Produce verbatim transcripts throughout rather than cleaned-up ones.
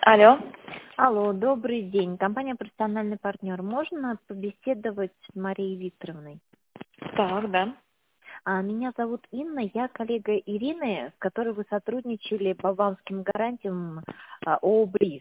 Алло. Алло, добрый день. Компания «Профессиональный партнер». Можно побеседовать с Марией Викторовной? Так, да. А, Меня зовут Инна, я коллега Ирины, с которой вы сотрудничали по банковским гарантиям а, ООО «Бриз».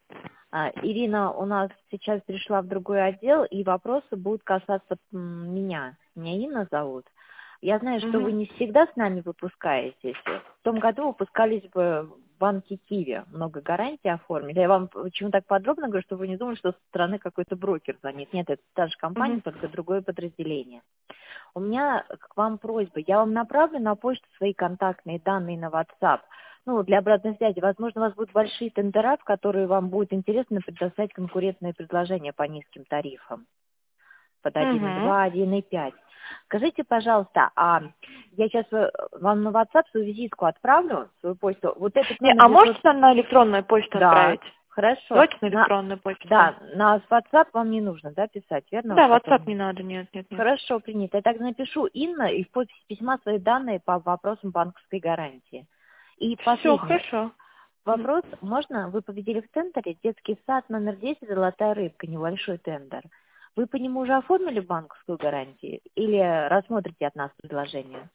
А, Ирина у нас сейчас перешла в другой отдел, и вопросы будут касаться м, меня. Меня Инна зовут. Я знаю, что вы Мгм. не всегда с нами выпускаетесь. В том году выпускались бы в банке Киви. Много гарантий оформили. Я вам почему так подробно говорю, чтобы вы не думали, что со стороны какой-то брокер звонит. Нет, это та же компания, Мгм. только другое подразделение. У меня к вам просьба. Я вам направлю на почту свои контактные данные на WhatsApp. Ну, для обратной связи. Возможно, у вас будут большие тендера, в которые вам будет интересно предоставить конкурентные предложения по низким тарифам. Под один и Мгм. два, один и пять. Скажите, пожалуйста, а я сейчас вам на WhatsApp свою визитку отправлю, свою почту. Вот этот Не, номер а можете девятьсот... нам на электронную почту Да, отправить? хорошо. Давайте на На... электронную почту. Да, на WhatsApp вам не нужно, да, писать, верно? Да, Вот WhatsApp потом. не надо, нет, нет, нет. Хорошо, принято. Я так напишу Инна и в подписи письма свои данные по вопросам банковской гарантии. И Все, последний хорошо. Мгм. вопрос. Можно? Вы победили в тендере детский сад номер десять «Золотая рыбка», небольшой тендер. Вы по нему уже оформили банковскую гарантию или рассмотрите от нас предложение?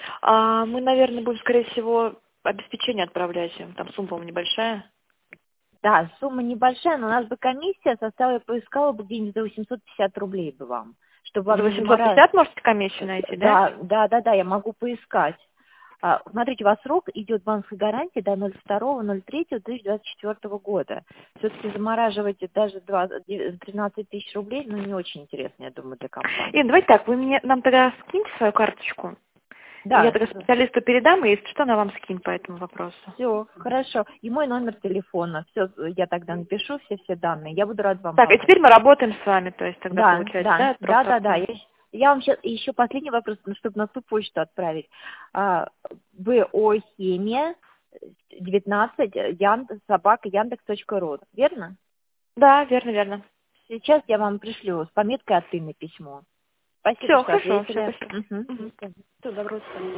А мы, наверное, будем, скорее всего, обеспечение отправлять. Там сумма, по-моему, небольшая. Да, сумма небольшая, но у нас бы комиссия составила, я поискала бы где-нибудь за восемьсот пятьдесят рублей бы вам. Чтобы За вам не восемьсот заморать. пятьдесят можете комиссию найти, да? Да, да, да, да, я могу поискать. А, Смотрите, у вас срок идет банковской гарантии до ноль второго ноль третьего две тысячи двадцать четвёртого года. Все-таки замораживать даже двадцать тринадцать тысяч рублей, ну, не очень интересно, я думаю, для компании. Ин, давайте так, вы мне нам тогда скиньте свою карточку. И я Да, тогда специалисту передам, и если что, она вам скинет по этому вопросу. все, хорошо. И мой номер телефона. Все, я тогда напишу все-все данные. Я буду рад вам Так, и помочь. теперь мы работаем с вами, то есть тогда Да, получается, да, да, от да, да, да. профпартнера? Я, щ- я вам сейчас еще последний вопрос, ну, чтобы на ту почту отправить. А, БО химия девятнадцать Ян, собака Яндекс точка ру, верно? Да, верно, верно. Сейчас я вам пришлю с пометкой от Инны письмо. Спасибо, Все, что хорошо, все, ответили. спасибо. Угу. Мгм. Всего доброго.